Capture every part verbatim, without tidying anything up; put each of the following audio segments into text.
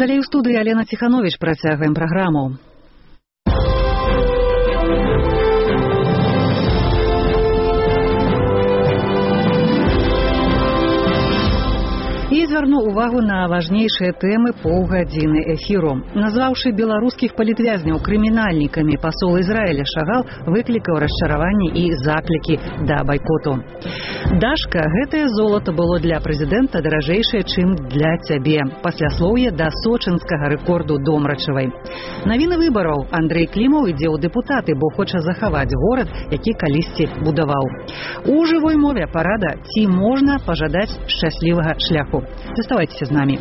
Далей у студыі Алена Ціхановіч, працягваем праграму. І звярну увагу на важнейшыя тэмы паўгадзіны эфіру. Назваўшы беларускіх палітвязняў крымінальнікамі, пасол Ізраіля Шагал выклікаў расчараванні і заклікі да байкоту. Дашка, гэтае золата было для прэзідэнта даражэйшае, чым для цябе. Пасляслоўе да сочынскага рэкорду Домрачавай. Навіны выбараў. Андрэй Клімаў ідзе ў дэпутаты, бо хоча захаваць горад, які калісьці будаваў. У жывой мове парада, ці можна пажадаць шчаслівага шляху. Заставайтеся з намі.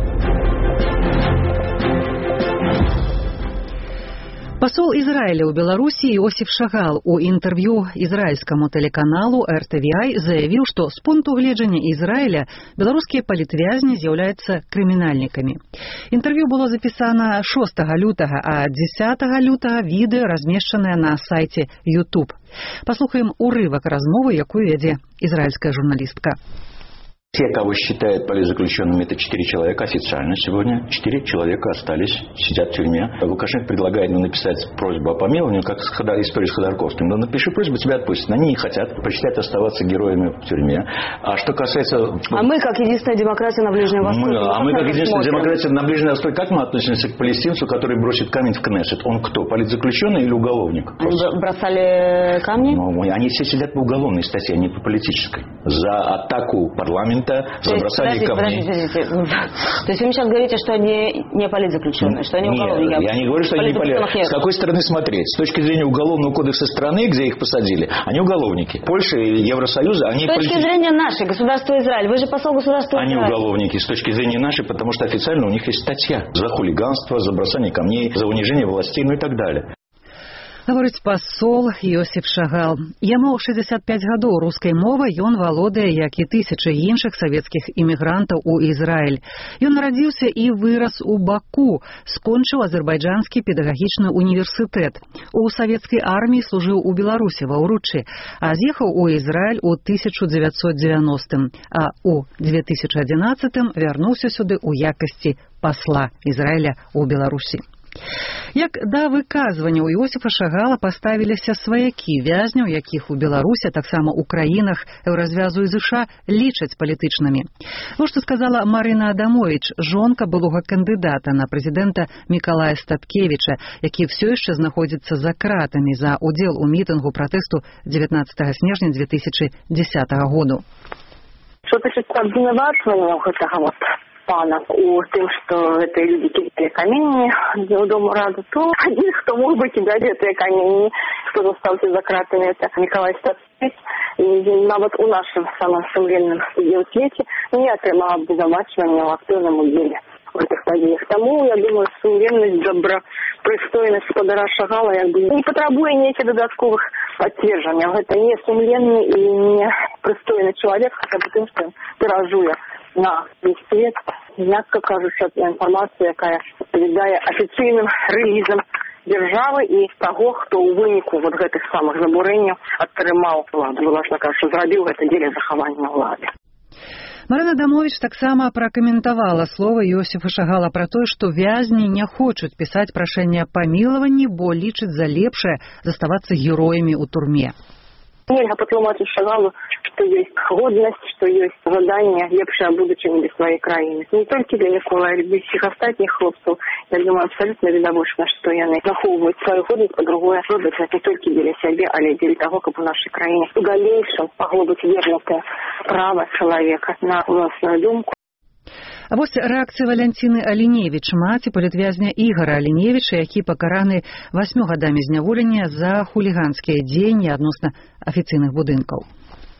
Пасол Ізраіля ў Беларусі Іосіф Шагал у інтэрв'ю ізраільскаму тэлеканалу эр тэ вэ ай заявіў, што з пункту гледжання Ізраіля беларускія палітвязні з'яўляюцца крымінальнікамі. Інтэрв'ю было запісана шостага лютага, а дзесятага лютага відэа размешчанае на сайце YouTube. Паслухаем урывак размовы, якую вядзе ізраільская журналістка. Те, кого считают политзаключенными, это четыре человека официально сегодня. Четыре человека остались, сидят в тюрьме. Лукашенко предлагает им написать просьбу о помиловании, как история с Ходорковским. Но напиши просьбу, тебя отпустят. Они не хотят, предпочитают оставаться героями в тюрьме. А что касается... А мы, как единственная демократия на Ближнем Востоке... Мы, а мы, как единственная смотрим. демократия на Ближнем Востоке, как мы относимся к палестинцу, который бросит камень в Кнессет? Он кто? Политзаключенный или уголовник? Они Просто. бросали камни? Ну, они все сидят по уголовной статье, а не по политической. За атаку парламента, за бросание камней. Подождите, подождите. То есть вы сейчас говорите, что они не политзаключенные, что они уголовники? Нет, я не говорю, что они не политзаключенные. С какой стороны смотреть? С точки зрения Уголовного кодекса страны, где их посадили, они уголовники. Польша и Евросоюза, они политические. С точки зрения нашей, государства Израиль. Вы же посол государства Израиль. Они уголовники. С точки зрения нашей, потому что официально у них есть статья за хулиганство, за бросание камней, за унижение властей, ну и так далее. Гаворыць пасол Іосіф Шагал. Яму шэсцьдзесят пяць гадоў, рускай мовай ён валодае, як і тысячы іншых савецкіх імігрантаў у Ізраіль. Ён нарадзіўся і вырас у Баку, скончыў азербайджанскі педагагічны універсітэт. У савецкай арміі служыў у Беларусі ва ўручы, а з'ехаў у Ізраіль у тысяча дзевяцьсот дзевяностым, а ў две тысячы адзінаццатым вярнуўся сюды ў якасці пасла Ізраіля ў Беларусі. Як да выказванняў Іосіфа Шагала паставіліся сваякі вязняў, якіх у Беларусі, таксама ў краінах Еўразвязу і ЗША лічаць палітычнымі. Вось што сказала Марына Адамовіч, жонка былога кандыдата на прэзідэнта Мікалая Статкевіча, які ўсё яшчэ знаходзіцца за кратамі за ўдзел у мітынгу пратэсту дзевятнаццатага снежня две тысячи дзесятага году. Што тычыцца абвінавачвання гэтага вот пана у тым, што гэтыя людзі кідалі каменні ў дому раду, то адзін, хто мог бы кідаць гэтыя каменні, хто застаўся за кратамі, это Мікалай Статкевіч. І нават у нашым самым сумленным свеце не атрымаў абвінавачвання ў актыўным удзеле в этих падзеях. Таму, я думаю, сумленнасць, добрапрыстойнасць спадара Шагала як бы не патрабуе нейкіх дадатковых пацверджанняў. Гэта не сумленны і не прыстойны чалавек, хаця бы тым, што ён тыражуе на весь свет, мягко кажучи, информация, якая адпавядае афіцыйным рэлізам дзяржавы і таго, хто ў выніку вот гэтых самых забурэнняў атрымаў уладу. Власна кажучи, зрабіў гэта дзеля захавання ўлады. Марына Адамовіч таксама пракаментавала слова Іосіфа Шагала пра тое, што вязні не хочуць пісаць прашэнне аб памілаванні, бо лічаць за лепшае заставацца героямі ў турме. Нельга патлумачыць Шагалу, што ёсць годнасць, што ёсць жаданне лепшае будучыні для сваёй краіны. Не толькі для Міколая, але для ўсіх астатніх хлопцаў. Я думаю, абсалютна відавочна, што яны захоўваюць сваю годнасць, па-другое, робяць не толькі дзеля сябе, але дзеля таго, каб у нашай краіне у далейшым магло быць вернутае права чалавека на ўласную думку. А вось рэакцыя Валянціны Аліневіч, маці палітвязня Ігара Аліневіча, які пакараны васьмю гадамі зняволення за хуліганскія дзеянні адносна афіцыйных будынкаў.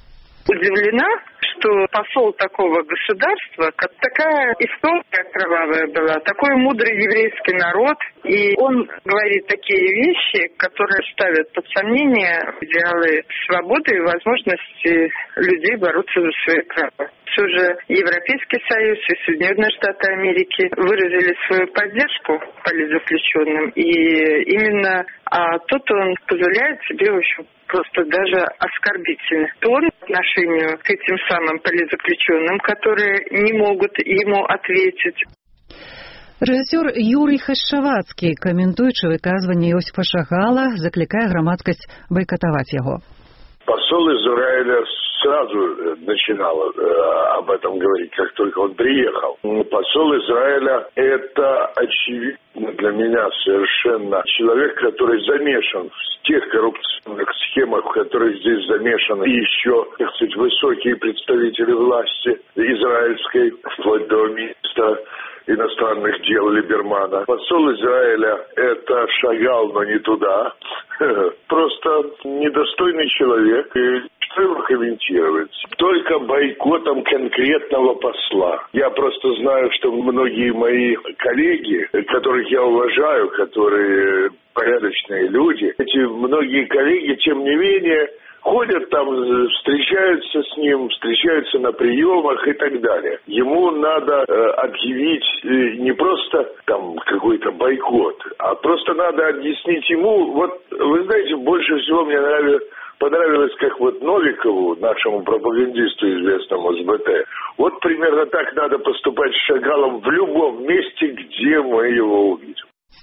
Удивлена, что посол такого государства, как такая история кровавая была, такой мудрый еврейский народ, и он говорит такие вещи, которые ставят под сомнение идеалы свободы и возможности людей бороться за свои права. Все же Европейский Союз и Соединенные Штаты Америки выразили свою поддержку политзаключенным, и именно а тут он позволяет себе, в общем, просто даже оскорбительный тон по отношению к этим самым политзаключенным, которые не могут ему ответить. Рэжысёр Юрий Хашчавацкі, каментуючы выказванне Иосифа Шагала, закликая громадскость бойкотовать его. Посол Израиля сразу начинал э, об этом говорить, как только он приехал. Посол Израиля – это, очевидно для меня совершенно человек, который замешан в тех коррупционных схемах, в которых здесь замешаны еще, так сказать, высокие представители власти израильской, вплоть до министра иностранных дел Либермана. Посол Израиля – это Шагал, но не туда. Просто недостойный человек. И что его комментировать? Только бойкотом конкретного посла. Я просто знаю, что многие мои коллеги, которых я уважаю, которые порядочные люди, эти многие коллеги, тем не менее, ходят там, встречаются с ним, встречаются на приемах и так далее. Ему надо э, объявить э, не просто там какой-то бойкот, а просто надо объяснить ему. Вот, вы знаете, больше всего мне нравилось, понравилось, как вот Новикову, нашему пропагандисту, известному с БТ, вот примерно так надо поступать с Шагалом в любом месте, где мы его увидим.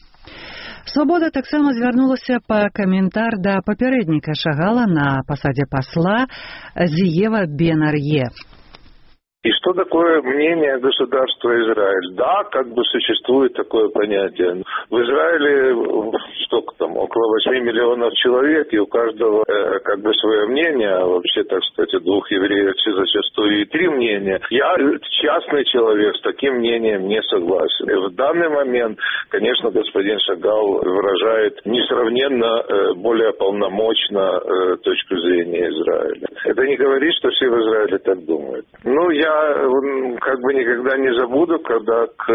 Свабода таксама звярнулася па каментар да папярэдніка Шагала на пасадзе пасла Зиева Бен-Арье. И что такое мнение государства Израиль? Да, как бы существует такое понятие. В Израиле столько там, около восьми миллионов человек, и у каждого э, как бы свое мнение, а вообще, так сказать, у двух евреев зачастую и три мнения. Я частный человек, с таким мнением не согласен. И в данный момент, конечно, господин Шагал выражает несравненно э, более полномочно э, точку зрения Израиля. Это не говорит, что все в Израиле так думают. Ну, я как бы никогда не забуду, когда к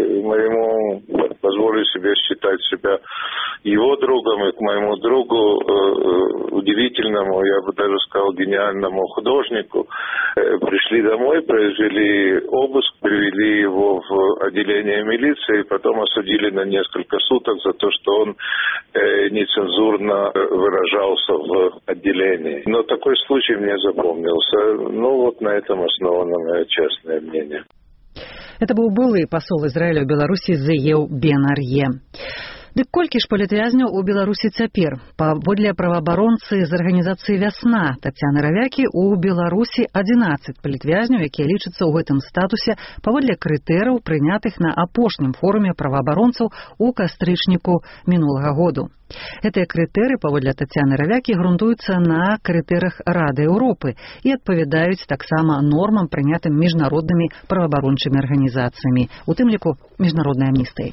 моему, позволю себе считать себя его другом, и к моему другу, э, удивительному, я бы даже сказал, гениальному художнику, э, пришли домой, произвели обыск, привели его в отделение милиции, и потом осудили на несколько суток за то, что он э, нецензурно выражался в отделении. Но такой случай мне запомнился. Ну, вот на этом основано мое частное мнение. Это быў былы пасол Израиля ў Беларусі Зиев Бен-Арье. Дык колькі ж палітвязняў у Беларусі цяпер? Паводле праваабаронцы з арганізацыі «Вясна» Тацяны Равякі, у Беларусі адзінаццаць палітвязняў, якія лічацца ў гэтым статусе паводле крытэрыяў, прынятых на апошнім форуме праваабаронцаў у кастрычніку мінулага году. Гэтыя крытэрыі, паводле Тацяны Равякі, грунтуюцца на крытэрыях Рады Еўропы і адпавядаюць таксама нормам, прынятым міжнароднымі праваабарончымі арганізацыямі, у тым ліку міжнароднай амністыяй.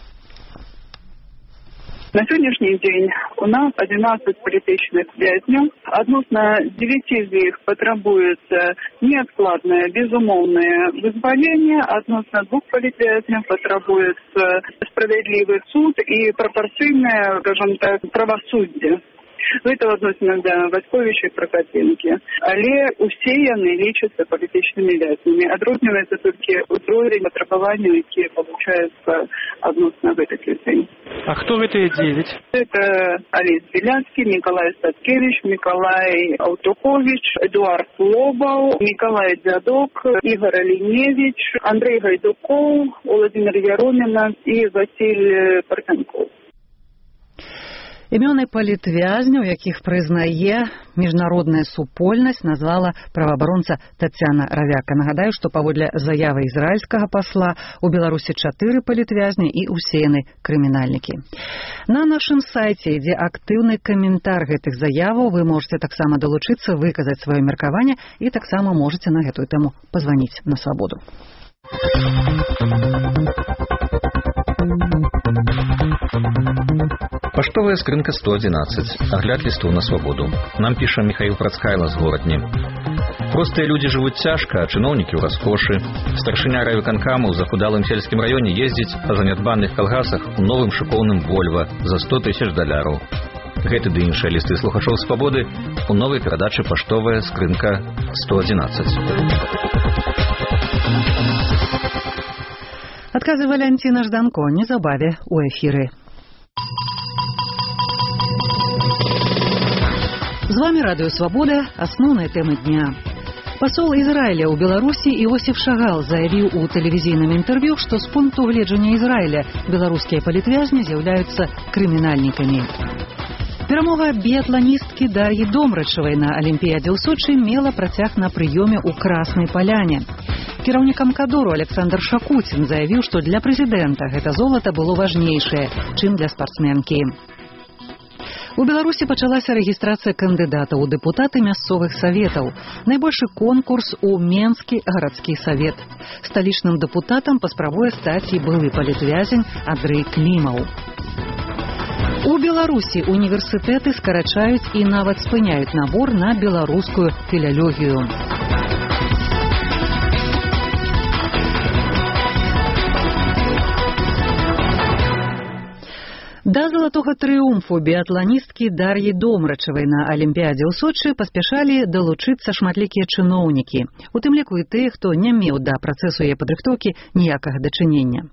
На сегодняшний день у нас одиннадцать политических вязней. Адносно девяти из них потребуется неоткладное, безумовное вызволение. Односно двух политвязней потребуется справедливый суд и пропорциональное, скажем так, правосудие. Гэта адносіна да Васьковіча і Пракапенкі. Але усе яны лічацца палітычнымі вязнямі. Адрозніваецца толькі ўзровень патрабаванняў, якія получаюцца адносна гэтых людзей. А хто гэтыя дзевяць? Это Олесь Белянскі, Николай Статкевич, Николай Аўтухович, Эдуард Лобаў, Николай Дзядок, Игорь Алиневич, Андрей Гайдуков, Владимир Яромина и Василий Партенков. Імёны палітвязняў, якіх прызнае міжнародная супольнасць, назвала праваабаронца Тацяна Равяка. Нагадаю, што паводле заявы ізраільскага пасла у Беларусі чатыры палітвязні і ўсе яны крымінальнікі. На нашым сайце ідзе актыўны каментар гэтых заяваў. Вы можете таксама далучыцца, выказаць сваё меркаванне і таксама можете на гэтую тэму пазваніць на Свабоду. Паштовая скрынка сто одиннадцать. Агляд лістоў на Свабоду. Нам піша Михаил Працкайла з Горатні. Простыя людзі жывуць цяжка, а чыноўнікі ў раскошы. Старшыня райвыканкаму ў захудалым сельскім раёне ездзіць па занядбаных калгасах у новым шыкоўным Вольва за сто тысяч даляраў. Гэты ды іншыя лісты слухачоў Свабоды у новай перадачы «Паштовая скрынка сто одиннадцать». Адказы Валянціна Жданко незабаве у эфіры. З вами Радыё Свабода, асноўныя тэмы дня. Пасол Ізраіля ў Беларусі Іосіф Шагал заявіў у тэлевізійным інтэрв'ю, што з пункту гледжання Ізраіля беларускія палітвязні з'яўляюцца крымінальнікамі. Перамога біятланісткі Дар'і Домрачавай на Алімпіядзе ў Сочы мела працяг на прыёме ў Краснай Паляне. Кіраўнік Амкадору Александр Шакуцін заявіў, што для прэзідэнта гэта золата было важнейшае, чым для спартсменкі. У Беларусі пачалася рэгістрацыя кандыдатаў у дэпутаты мясцовых саветаў. Найбольшы конкурс у Менскі гарадскі савет. Сталічным дэпутатам паспрабуе стаць і былы палітвязень Андрэй Клімаў. У Беларусі універсітэты скарачаюць і нават спыняюць набор на беларускую філалогію. Да залатога трыумфу біятланісткі Дар'і Домрачавай на Алімпіядзе ў Сочы паспяшалі далучыцца шматлікія чыноўнікі, у тым ліку і тыя, хто не меў да працэсу яе падрыхтоўкі ніякага дачынення.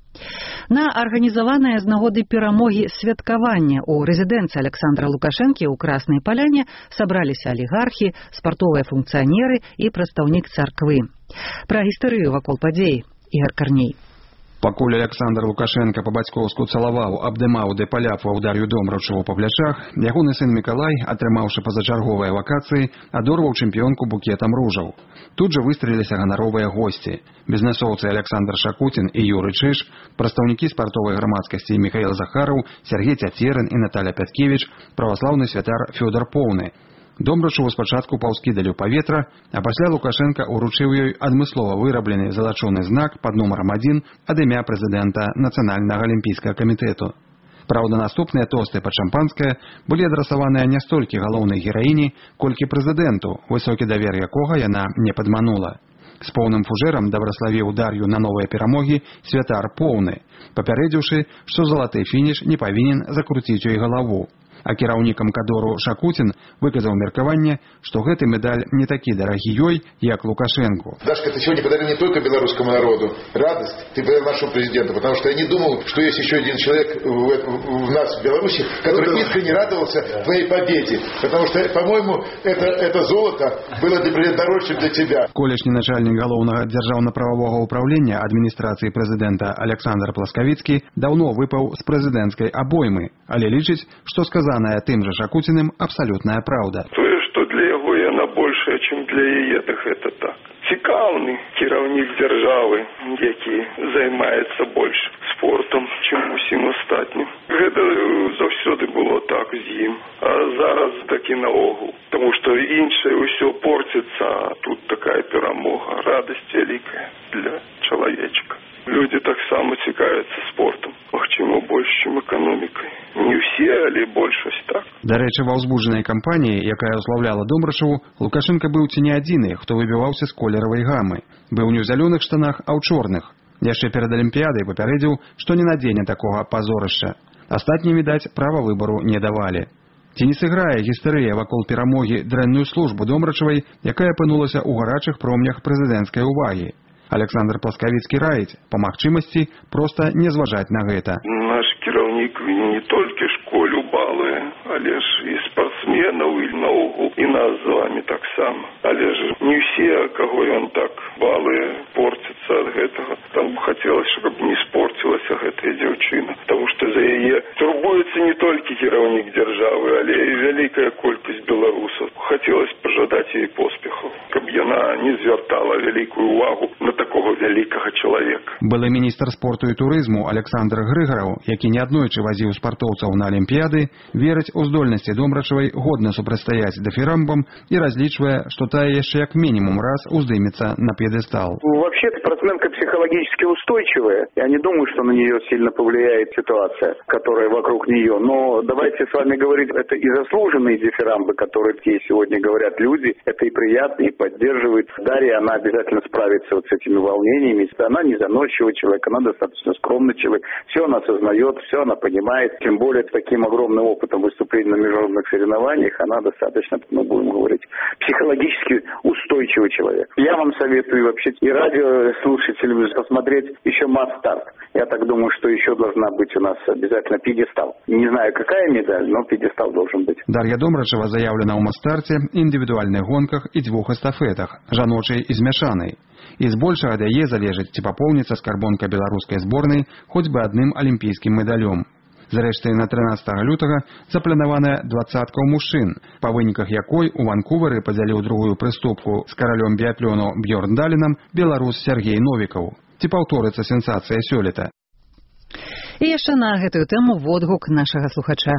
На арганізаванае з нагоды перамогі святкавання ў рэзідэнцыі Александра Лукашэнкі ў Краснай Паляне сабраліся алігархі, спартовыя функцыянеры і прадстаўнік царквы. Пра гістарыю вакол падзей Ігар Карней. Пакуль Александр Лукашенко па-бацькоўску цалаваў, абдымаў ды паляпваў Дар'ю Домрачаву па плячах, ягоны сын Мікалай, атрымаўшы пазачарговыя вакацыі, адорваў чэмпіёнку букетам ружаў. Тут жа выстраліліся ганаровыя госці. Бізнэсоўцы Александр Шакуцін і Юры Чыш, прадстаўнікі спартовай грамадскасці Міхаіл Захараў, Сергей Цяцерын і Наталя Пяткевіч, праваслаўны святар Фёдор Поўны. Домрачаву спачатку паўскідалі ў паветра, а пасля Лукашенка ўручыў ёй адмыслова выраблены залачоны знак пад нумарам адзін ад імя прэзідэнта Нацыянальнага алімпійскага камітэта. Праўда, наступныя тосты пад шампанскае былі адрасаваныя не столькі галоўнай гераіні, колькі прэзідэнту, высокі давер якога яна не падманула. З поўным фужэрам дабраславіў Дар'ю на новыя перамогі святар Поўны, папярэдзіўшы, што залаты фініш не павінен закруціць ёй галаву. А кіраўнік Амкадору Шакуцін выказаў меркаванне, што гэты медаль не такі дарагі ёй, як Лукашенку. Дашка, ты сегодня подарил не только белорусскому народу радость, ты подарил нашему президенту, потому что я не думал, что есть еще один человек в, в, в нас, в Беларуси, который ну, искренне радовался да. твоей победе. Потому что, по-моему, это, это золото было дороже, чем для тебя. Колішні начальник галоўнага дзяржаўна-прававога ўправлення адміністрацыі прэзідэнта Александр Пласкавіцкі даўно выпаў з прэзідэнцкай абоймы, але лічыць, што сказанае тым жа Шакуціным абсалютная праўда. Тое, што для яго яна большая, чым для яе, так гэта так. Цікаўны кіраўнік дзяржавы, які займаецца больш спортам, чым усім астатнім. Гэта заўсёды было так з ім. А зараз такі наогул. Таму што іншае ўсё порціцца, а тут такая перамога, радасць вялікая для чалавечка. Людзі таксама цікавяцца спортам, магчыма, больш, чым эканомікай. Не ўсе, але большасць так. Дарэчы, ва ўзбуджанай кампаніі, якая ўслаўляла Домрачаву, Лукашенка быў ці не адзіны, хто выбіваўся з колеравай гамы. Быў не ў зялёных штанах, а ў чорных. Яшчэ перад Алімпіядай папярэдзіў, што не надзене такога пазорышча. Астатнім, відаць, права выбару не давалі. Ці не сыграе гістарыя вакол перамогі дрэнную службу Домрачавай, якая апынулася ў гарачых промнях прэзідэнцкай увагі? Александр Пласкавіцкі раіць, па магчымасці, проста не зважаць на гэта. Наш кіраўнік не толькі школю балуе, але ж і спортсменаў, і наогул, і нас з вами таксама. Але ж не ўсе, каго ён так балуе, порціцца ад гэтага. Там хацелася, каб не спорцілася гэтая дзяўчына, таму што за яе турбуецца не толькі кіраўнік дзяржавы, але і вялікая колькасць беларусаў. Хацелася пажадаць ёй поспехаў, каб яна не звяртала вялікую увагу на такого вялікага чалавека. Былы міністр спорту і турызму Александр Грыгараў, які неаднойчы вазіў спартоўцаў на Алімпіяды, верыць у здольнасці Домрачавай годна супрацьстаяць дэфірамбам і разлічвае, што тая яшчэ як мінімум раз уздымецца на п'едэстал. Вообще-то спортсменка психологически устойчивая. Я не думаю, что на нее сильно повлияет ситуация, которая вокруг нее. Но давайте с вами говорить, это и заслуженные дифирамбы, которые такие сегодня говорят люди. Это и приятно, и поддерживает. Дарья, она обязательно справится вот с этими волнениями. Она не заносчивый человек, она достаточно скромный человек. Все она осознает, все она понимает. Тем более с таким огромным опытом выступлений на международных соревнованиях, она достаточно, мы будем говорить, психологически устойчивый человек. Я вам советую вообще и радиослушателям посмотреть еще «Масс-старт». Я так думаю, что еще должна быть у нас обязательно пьедестал. Не знаю, какая медаль, но пьедестал должен быть. Дар'я Домрачева заявлена ў мастарце, індывідуальных гонках і дзвюх эстафетах, жаночай і змяшанай. І збольшага ад яе залежыць, ці папоўніцца скарбонка беларускай зборнай хоць бы адным алімпійскім медалём. Зрэшты, на трынаццатага лютага запланаваная дваццатка ў мужчын, па выніках якой у Ванкувары падзяліў другую прыступку з каралём біятлёну Бьёрн Далінам беларус Сергей Новікаў. Ці паўторыцца сенсацыя сёлета? І яшчэ на гэтую тэму водгук нашага слухача.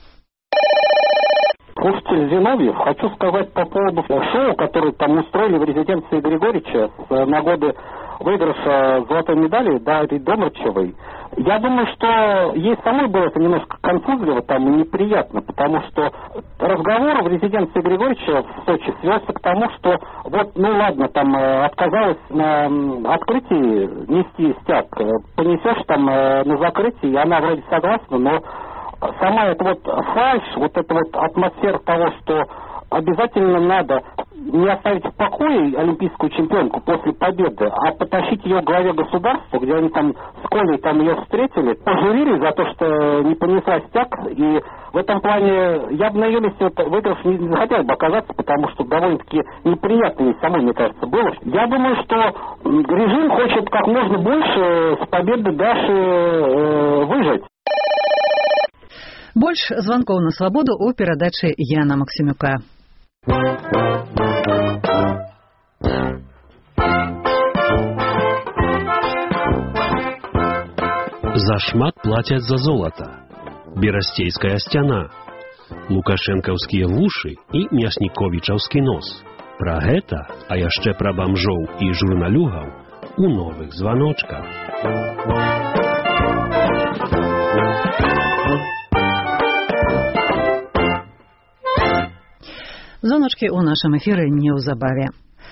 Слушатель Зиновьев, хочу сказать по поводу шоу, которое там устроили в резиденции Григорича на годы выигрыша золотой медали Дарьи Домрачевой. Я думаю, что ей самой было это немножко конфузливо там и неприятно, потому что разговор в резиденции Григорича в Сочи свелся к тому, что вот, ну ладно, там отказалась на открытии нести стяг, понесешь там на закрытии, и она вроде согласна, но сама эта вот фальшь, вот эта вот атмосфера того, что обязательно надо не оставить в покое олимпийскую чемпионку после победы, а потащить ее к главе государства, где они там с Колей там ее встретили, пожурили за то, что не понесла стяг, и в этом плане я бы на ее месте вот выигрыш не захотел бы оказаться, потому что довольно-таки неприятно ей самой, мне кажется, было. Я думаю, что режим хочет как можно больше с победы Даши э, выжать. Больш званкоў на свабоду ў перадачы Яна Максімюка. Зашмат платят за золото. Берастейская стяна. Лукашэнкаўскія вушы і Мясніковічаўскі нос. Пра гэта, а яшчэ пра бамжоў і журналюгаў у новых званочках. Звоночкі ў нашым эфіры неўзабаве.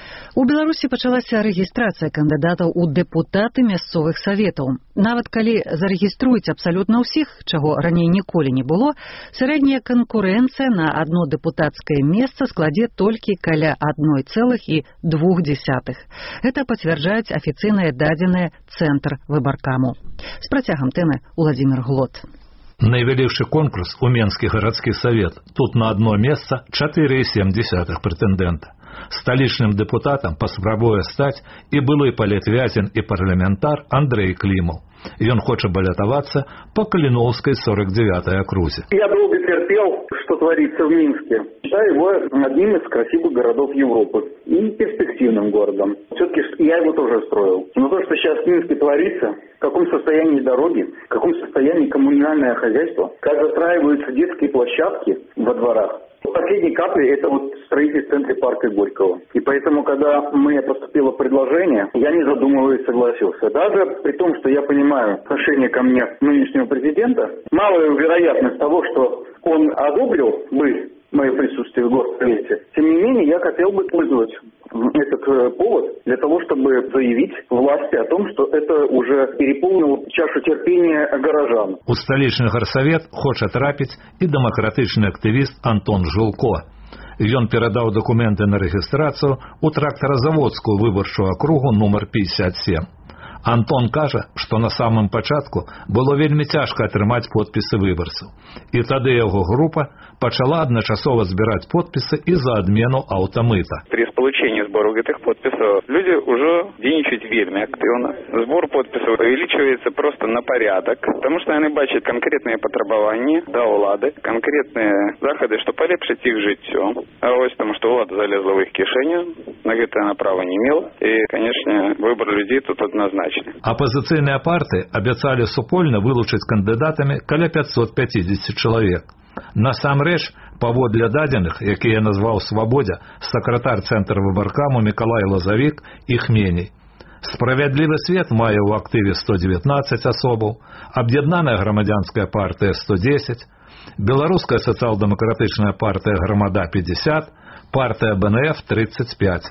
У Беларусі пачалася рэгістрацыя кандыдатаў у дэпутаты мясцовых саветаў. Нават калі зарэгіструюць абсалютна ўсіх, чаго раней ніколі не было, сярэдняя канкурэнцыя на адно дэпутацкае месца складзе толькі каля адна цэлых две дзесятых. Гэта пацвярджаюць афіцыйныя дадзеныя Цэнтр выбаркаму. З працягам тэмы Уладзімір Глот. Найвялейшы конкурс у Менскі гарадскі савет. Тут на одно месца чатыры і сем дзесятых прэтэндэнта. Сталічным дэпутатам паспрабуе стаць і былы палітвязень і парламентар Андрэй Клімаў. Ён хоча балятавацца по Калиновской сорок девятой округе. Я долго терпел, что творится в Минске. Считаю его одним из красивых городов Европы и перспективным городом. Все-таки я его тоже строил. Но то, что сейчас в Минске творится, в каком состоянии дороги, в каком состоянии коммунальное хозяйство, как застраиваются детские площадки во дворах. Последней каплей это вот строительство в центре парка Горького. И поэтому, когда мне поступило предложение, я не задумываясь согласился. Даже при том, что я понимаю отношение ко мне нынешнего президента, малая вероятность того, что он одобрил бы мое присутствие в Горсовете. Тем не менее, я хотел бы использовать этот э, повод для того, чтобы заявить власти о том, что это уже переполнило чашу терпения горожан. У столичный горсовет хочет трапить и демократичный активист Антон Жылко. Ён передал документы на регистрацию у тракторозаводскую выборчую округу номер пятьдесят семь. Антон кажа, што на самым пачатку было вельмі цяжка атрымаць подпісы выбарцаў. І тады яго група пачала адначасова збіраць подпісы і за адмену аўтамыта. При получении сбора этих подписей люди уже дзейнічаюць вельмі активно. Сбор подписей увеличивается просто на порядок, потому что они бачат конкретные потребования до улады, конкретные заходы, что полепшить их жыццё. А ось тому, что улада залезла в их кишені, на гэта она права не мела. И, конечно, выбор людей тут однозначно. Апозіцыйныя партыі абяцалі супольна вылучыць кандыдатамі каля пятьсот пятьдесят чалавек. Насамрэч, паводле дадзеных, якія назваў Свабодзя, сакратар Цэнтра выбаркаму Мікалай Лазавік, іх меней. Справядлівы свет мае ў актыве сто девятнадцать асобаў, Аб'яднаная грамадзянская партыя сто десять, Беларуская сацыял-дэмакратычная партыя Грамада пятьдесят, партыя БНФ тридцать пять.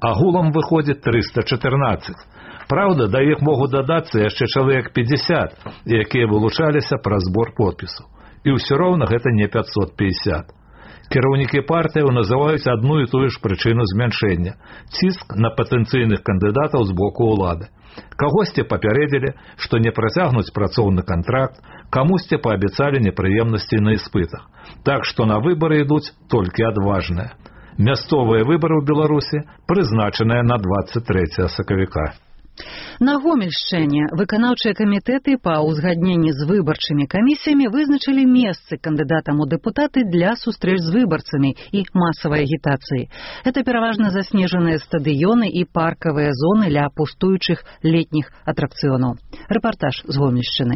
Агулам выходзіць трыста чатырнаццаць. Праўда, да іх могуць дадацца яшчэ чалавек пятьдесят, якія вылучаліся пра збор подпісаў. І ўсё роўна гэта не пятьсот пятьдесят. Кіраўнікі партыяў называюць адну і тую ж прычыну змяншэння – ціск на патэнцыйных кандыдатаў з боку ўлады. Кагосьці папярэдзілі, што не працягнуць працоўны кантракт, камусьці паабяцалі непрыемнасці на іспытах. Так што на выбары ідуць толькі адважныя. Мясцовыя выбары ў Беларусі прызначаныя на двадцать трэцяе сакавіка. На Гомельшчыне выканаўчыя камітэты па ўзгадненні з выбарчымі камісіямі вызначылі месцы кандыдатам у дэпутаты для сустрэч з выбарцамі і масавай агітацыі. Гэта пераважна заснежаныя стадыёны і паркавыя зоны для пустуючых летніх атракцыёнаў. Рэпартаж з Гомельшчыны.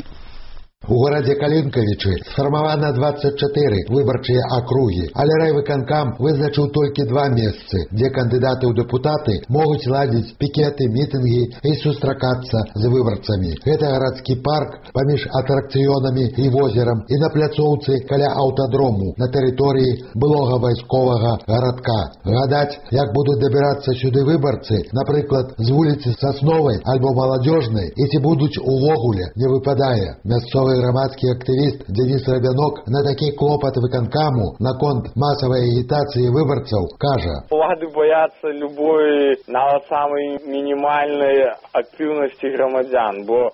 У горадзе Калінкавічы сфармавана двадцать чатыры выбарчыя акругі, але райвыканкам вызначыў толькі два месцы, дзе кандыдаты ў дэпутаты могуць ладзіць пікеты, мітынгі і сустракацца з выбарцамі. Гэта гарадскі парк паміж атракцыёнамі і возерам і на пляцоўцы каля аўтадрому на тэрыторыі былога вайсковага гарадка. Гадаць, як будуць дабірацца сюды выбарцы, напрыклад, з вуліцы Сасновай альбо Маладзёжнай, і ці будуць увогуле, не выпадае. Мясцовы грамадскі актывіст Денис Рабянок на такі клопат выканкаму наконт масавай агітацыі выбарцаў кажа: улады бояцца любой, нават самай мінімальнай актыўнасці грамадзян, бо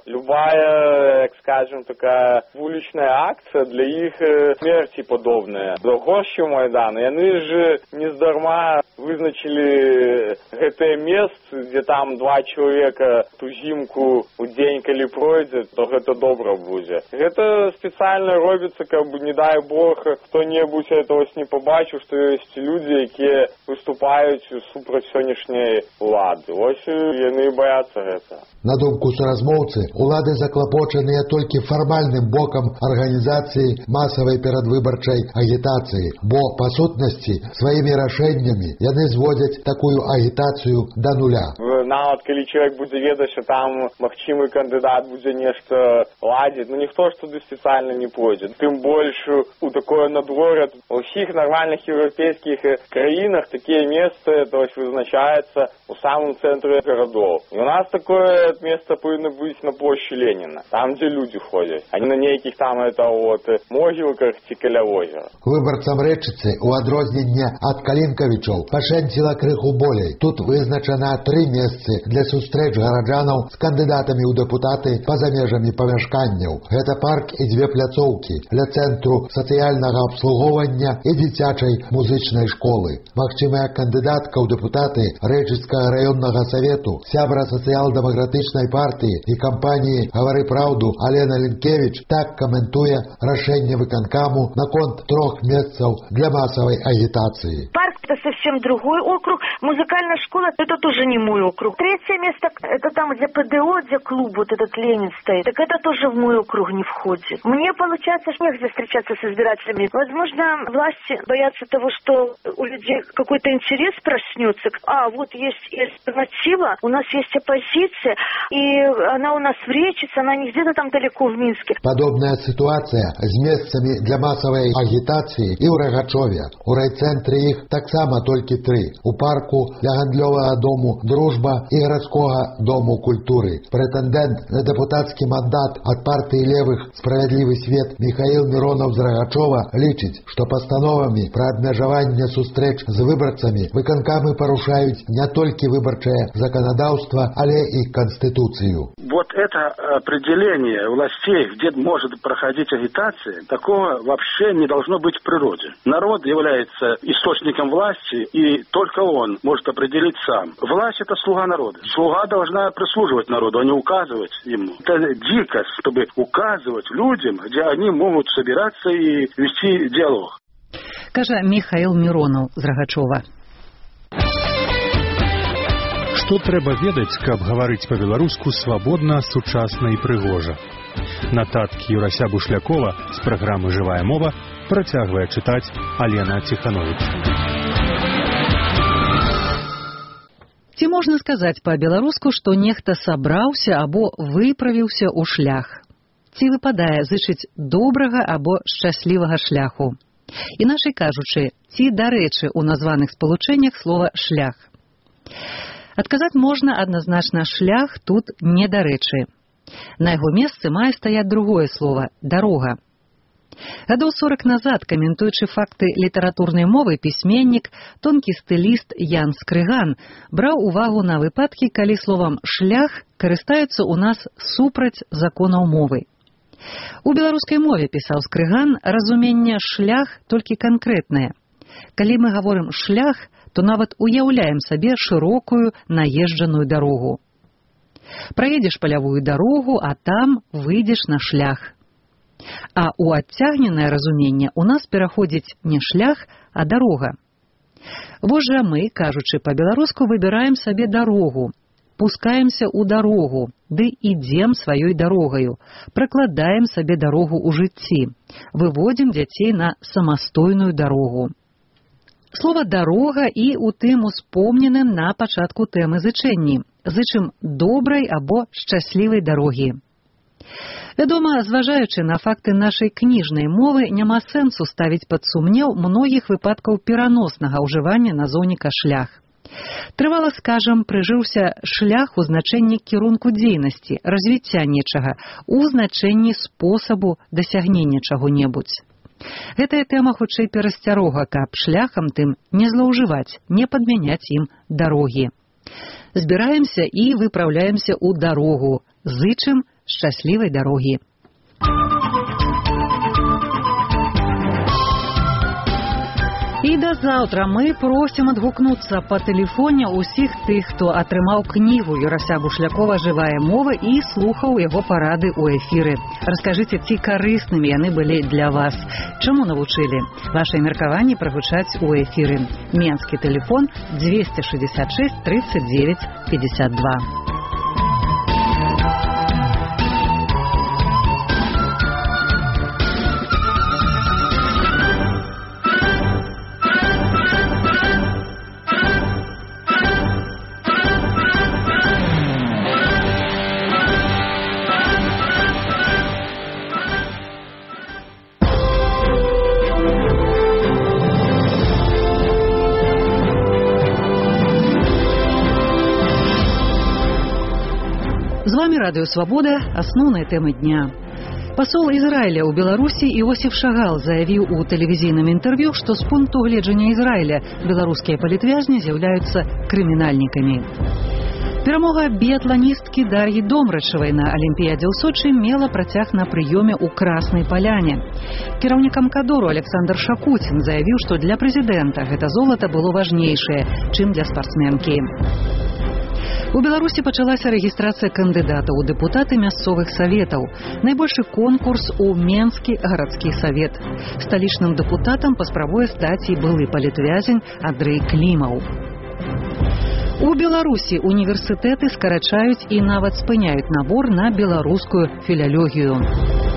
любая, як скажем, такая вулічная акцыя для іх смерці падобная. До гошчу Майдану яны ж нездарма вызначылі гэтае месцы, дзе там два чалавека ту зімку у дзень, калі пройдзе, то гэта добра будзе. Гэта спецыяльна робіцца, каб, не дай Бог, хто-небудзь этого не пабачыў, што ёсць людзі, якія выступаюць супраць сённяшняй улады. Вось яны і баяцца гэта. На думку суразмоўцы, улады заклапочаныя толькі фармальным бокам арганізацыі масавай перадвыбарчай агітацыі, бо, па сутнасці, сваімі рашэннямі яны зводзяць такую агітацыю да нуля. Нават калі чалавек будзе ведаць, што там магчымы кандыдат будзе нешта ладзіць, ну ніхто ж туды спецыяльна не пойдзе. Тым больш у такое надвор'е. У ўсіх нармальных еўрапейскіх краінах такія месцы вызначаюцца у самым цэнтры гарадоў. І у нас такое месца павінна быць на плошчы Леніна, там, дзе людзі ходзяць, а не на нейкіх там это вот могілках ці каля возера. Выбарцам Рэчыцы, у адрозненне ад Калінкавічоў, пашэнціла крыху болей. Тут вызначана тры месцы для сустрэч гараджанаў з кандыдатамі ў дэпутаты па-за межамі памяшканняў. Гэта парк і дзве пляцоўкі для цэнтру сацыяльнага абслугоўвання і дзіцячай музычнай школы. Магчымая кандыдатка ў дэпутаты Рэчыцкага раённага савету, сябра сацыял-дэмакратычнай партыі і кампаніі «Гавары праўду» Алена Лінкевіч так каментуе рашэнне выканкаму наконт трох месцаў для масавай агітацыі. Парк – это совсем другой округ, музыкальная школа – это тоже не мой округ. Третье место – это там, где ПДО, где клуб, вот этот Ленин стоит, так это тоже в мой округ не входит. Мне, получается, негде встречаться с избирателями. Возможно, власти боятся того, что у людей какой-то интерес проснется. А, вот есть альтернатива, у нас есть оппозиция, и она у нас в Речице, она не где-то там далеко в Минске. Подобная ситуация с месцами для массовой агитации и у Рогачове. У райцентре их так само только три. У парку для гандлёвого дому «Дружба» и городского дому культуры. Претендент на депутатский мандат от партии левых «Справедливый свет» Михаил Миронов з Рогачова лічыць, что постановами про обмежевание сустрэч с выборцами выканкамы порушают не только выборчее законодавство, але и Конституцию. Вот это определение властей, где может проходить агитация, такого вообще не должно быть в природе. Народ является источником власти, и только он может определить сам. Власть – это слуга народа. Слуга должна прислуживать народу, а не указывать ему. Это дикость, чтобы указывать людям, где они могут собираться и вести диалог. Кажа Михаил Миронов з Рогачова. Што трэба ведаць, каб гаварыць па-беларуску свабодна, сучасна і прыгожа? Нататкі Юрася Бушлякова з праграмы «Жывая мова» працягвае чытаць Алена Ціхановіч. Ці можна сказаць па-беларуску, што нехта сабраўся або выправіўся ў шлях? Ці выпадае зычыць добрага або шчаслівага шляху? Іначай кажучы, ці дарэчы ў названых спалучэннях слова «шлях»? Адказаць можна адназначна, шлях тут недарэчы. На яго месцы мае стаяць другое слово – дарога. Гадоў сорак назад, каментуючы факты літаратурнай мовы, пісьменнік, тонкі стыліст Ян Скрыган браў увагу на выпадкі, калі словам «шлях» карыстаюцца ў нас супраць законаў мовы. У беларускай мове, пісаў Скрыган, разуменне «шлях» толькі канкрэтнае. Калі мы гаворым «шлях», то нават уяўляем сабе шырокую наезджаную дарогу. Праедзеш палявую дарогу, а там выйдзеш на шлях. А ў адцягненае разуменне ў нас пераходзіць не шлях, а дарога. Вось жа мы, кажучы па-беларуску, выбіраем сабе дарогу, пускаемся ў дарогу, ды ідзем сваёй дарогаю, пракладаем сабе дарогу ў жыцці, выводзім дзяцей на самастойную дарогу. Слова «дарога» і ў тым успомненым на пачатку тэмы зычэнні. Зычым добрай або шчаслівай дарогі. Вядома, зважаючы на факты нашай кніжнай мовы, няма сэнсу ставіць пад сумнеў многіх выпадкаў пераноснага ўжывання назоўніка «шлях». Трывала, скажам, прыжыўся шлях у значэнні кірунку дзейнасці, развіцця нечага, у значэнні спосабу дасягнення чаго-небудзь. Гэтая тэма хутчэй перасцярога, каб шляхам тым не злоўжываць, не падмяняць ім дарогі. Збіраемся і выпраўляемся ў дарогу. Зычым шчаслівай дарогі. І да заўтра мы просім адгукнуцца па тэлефоне ўсіх тых, хто атрымаў кнігу Юрася Бушлякова «Жывая мова» і слухаў яго парады ў эфіры. Раскажыце, ці карыснымі яны былі для вас. Чаму навучылі? Вашае меркаванне прагучаць у эфіры. Менскі тэлефон двести шестьдесят шесть тридцать девять пятьдесят два. З вами Радыё Свабода, асноўныя тэмы дня. Пасол Ізраіля ў Беларусі Іосіф Шагал заявіў у тэлевізійным інтэрв'ю, што з пункту гледжання Ізраіля беларускія палітвязні з'яўляюцца крымінальнікамі. Перамога біятланісткі Дар'і Домрачавай на Алімпіядзе ў Сочы мела працяг на прыёме ў Краснай Паляне. Кіраўнік Амкадору Александр Шакуцін заявіў, што для прэзідэнта гэта золата было важнейшае, чым для спартсменкі. У Беларусі пачалася рэгістрацыя кандыдатаў у дэпутаты мясцовых саветаў. Найбольшы конкурс у Менскі гарадскі савет. Сталічным дэпутатам паспрабуе стаць і былы палітвязень Андрэй Клімаў. У Беларусі універсітэты скарачаюць і нават спыняюць набор на беларускую філалогію.